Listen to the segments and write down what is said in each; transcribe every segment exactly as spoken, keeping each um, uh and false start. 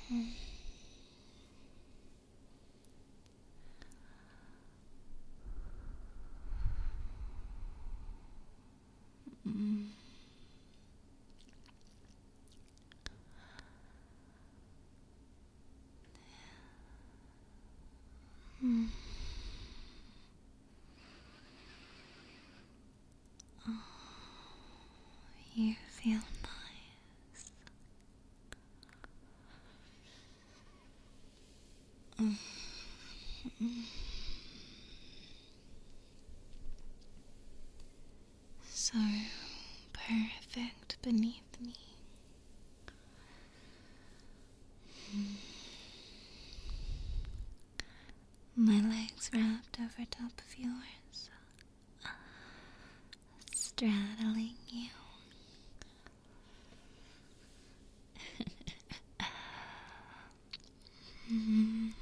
Mm. Mm. Oh, you feel nice. Mm. Mm. So perfect beneath me. Mm. My legs wrapped over top of yours, straddling you. Mm.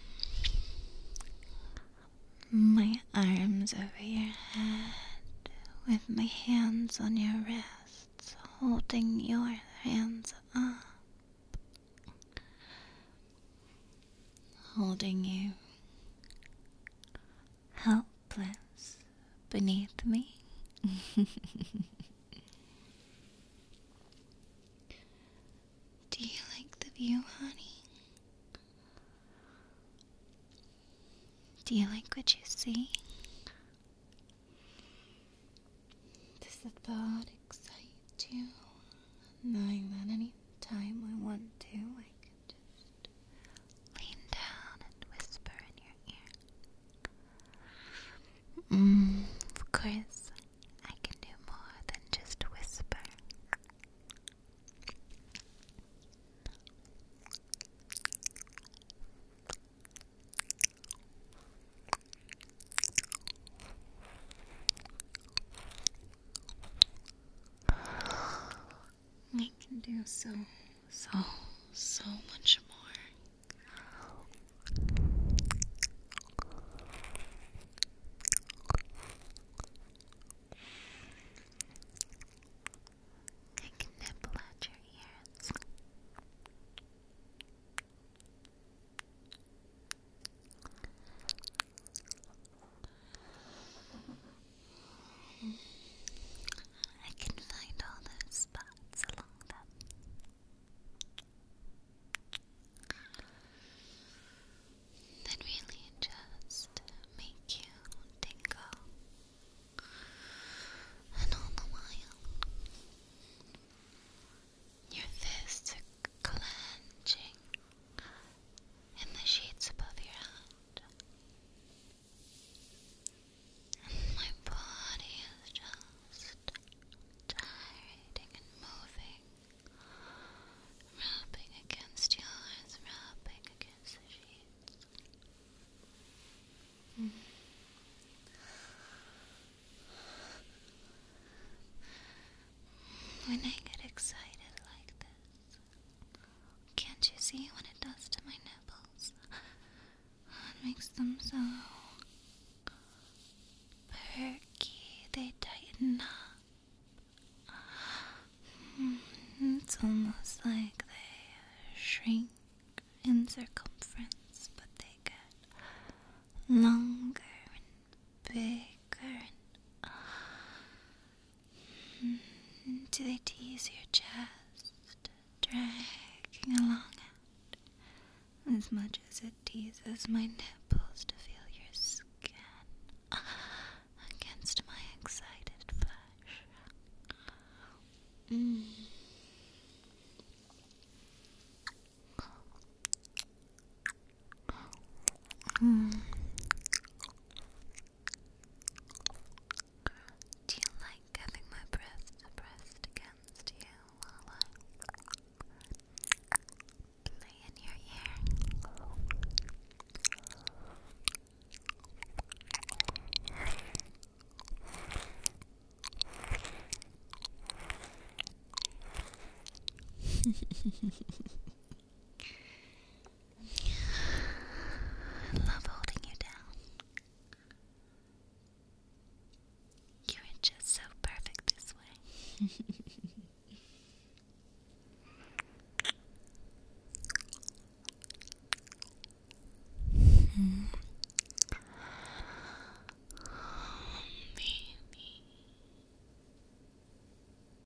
My arms over your head, with my hands on your wrists, holding your hands up, holding you helpless beneath me. Do you like the view, honey? Do you like what you see? Does the thought excite you? Knowing that any time I want to, I can just lean down and whisper in your ear. Mm, of course, I can do more than just whisper. I can do so, so, so much more. I can nibble at your ears. I can find all those spots along them. That really just make you tingle. And all the while, your fists are clenching in the sheets above your head. And my body is just gyrating and moving, rubbing against yours, rubbing against the sheets. Mm. When I get excited like this, can't you see what it does to my nipples? It makes them so perky, they tighten up. Mm, It's almost like they shrink in circumference, but they get longer and bigger. And mm, do they tease your chest, dragging along it, as much as it teases my nipples to feel your skin against my excited flesh? Mm. Mm. Do you like having my breast pressed against you while I play in your ear?